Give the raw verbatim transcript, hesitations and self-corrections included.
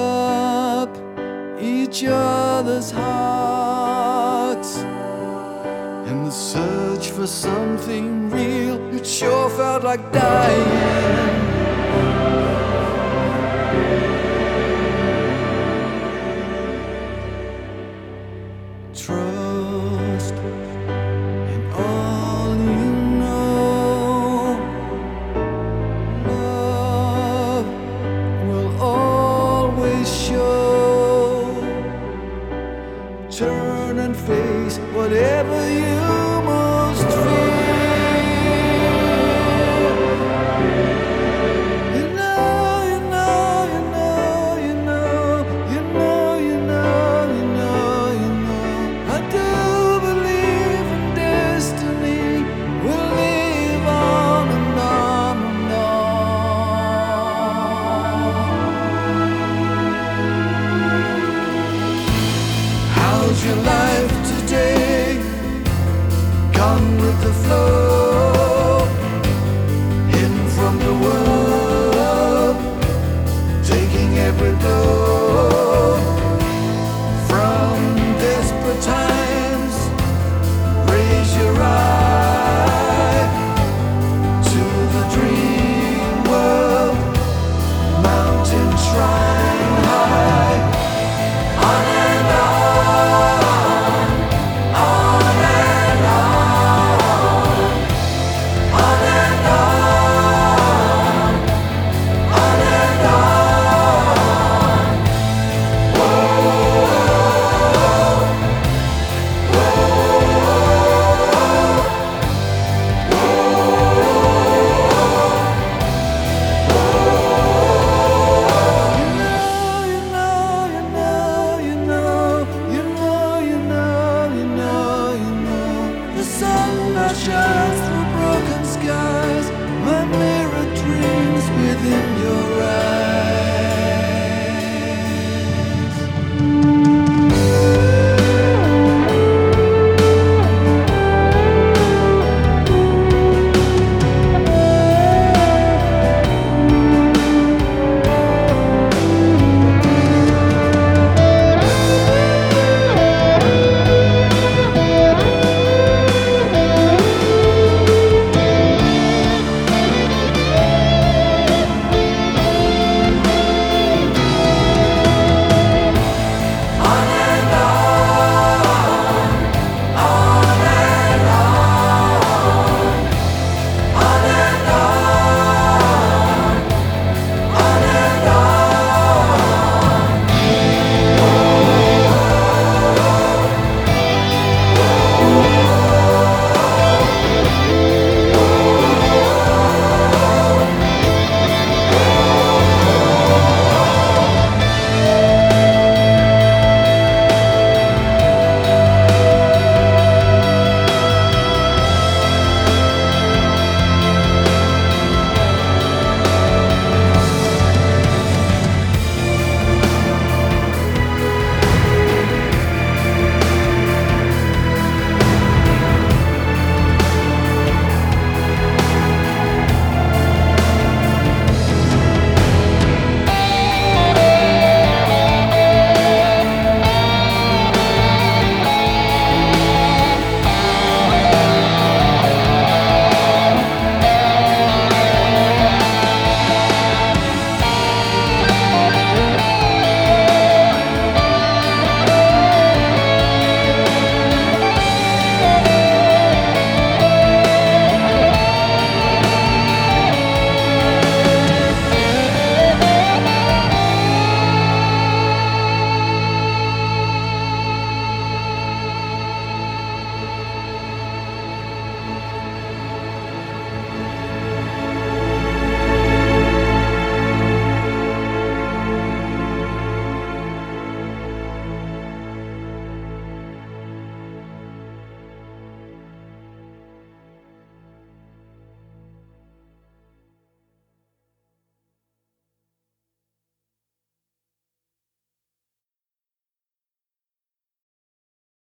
up each other's hearts. In the search for something real, it sure felt like dying. Trust in all you know. Love will always show. Turn and face whatever you most fear. You know, you know, you know, you know, you know, you know, you know, you know. I do believe in destiny. We'll live on and on and on. How's your life today? Gone with the flow.